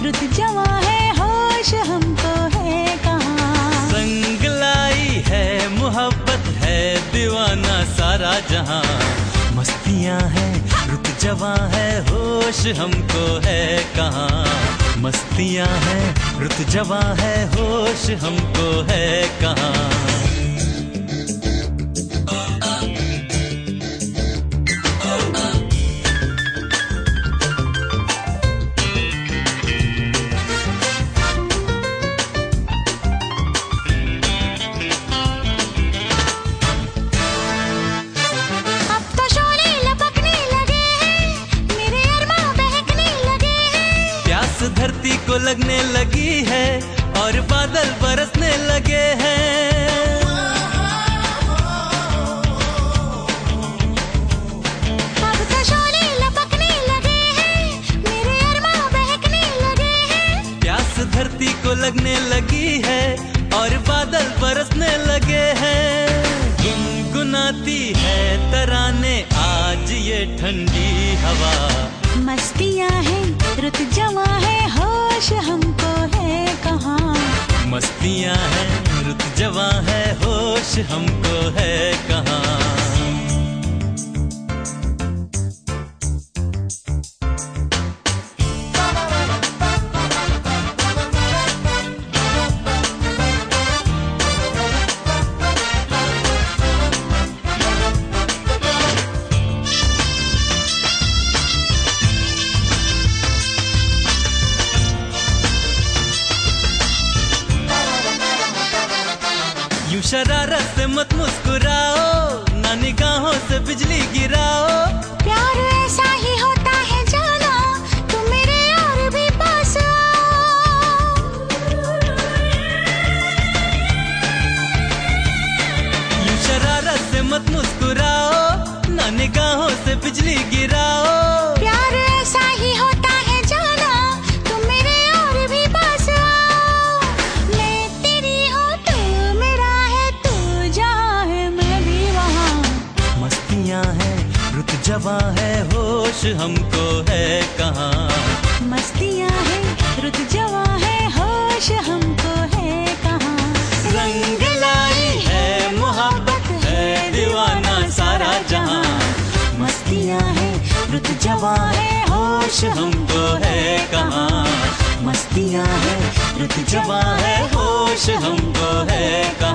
रुत जवां है होश हमको है कहाँ। संग लाई है मोहब्बत है दीवाना सारा जहां, मस्तियां हैं रुत जवां है होश हमको है कहाँ। मस्तियां हैं रुत जवां है होश हमको है कहाँ। धरती को लगने लगी है और बादल बरसने लगे हैं। अब तो शोले लपकने लगे हैं, मेरे अरमां बहकने लगे हैं। प्यास धरती को लगने लगी है और बादल बरसने लगे हैं। गुनगुनाती है तराने आज ये ठंडी हवा, मस्तियां हैं रुत जवां है होश हमको है कहाँ। मस्तियां हैं रुत जवां है होश हमको है कहाँ। यूं शरारत से मत मुस्कुराओ, ना निगाहों से बिजली गिराओ। प्यार ऐसा ही होता है जाना, तुम मेरे और भी पास आओ। यूं शरारत से मत मुस्कुराओ, ना निगाहों से बिजली गिराओ। प्यार ऐसा ही होता है जाना, तुम मेरे और भी पास आओ। मैं तेरी हूँ तू मेरा है, तू जहाँ है मैं भी वहाँ। मस्तियां हैं रुत जवां है होश हमको है कहाँ। मस्तियां हैं रुत जवां है होश हमको है कहाँ। रंग लाई है मोहब्बत है दीवाना सारा जहां, मस्तियां हैं रुत जवां है होश हमको है कहाँ। मस्तियां हैं रुत जवां है होश हमको है कहाँ।